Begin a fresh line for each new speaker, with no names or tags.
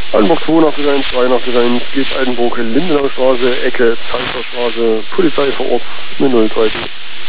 Altenburg 82, 83, Gies Altenburg, Lindenaustraße, Ecke, Zeitstraße, Polizei vor Ort, eine 030.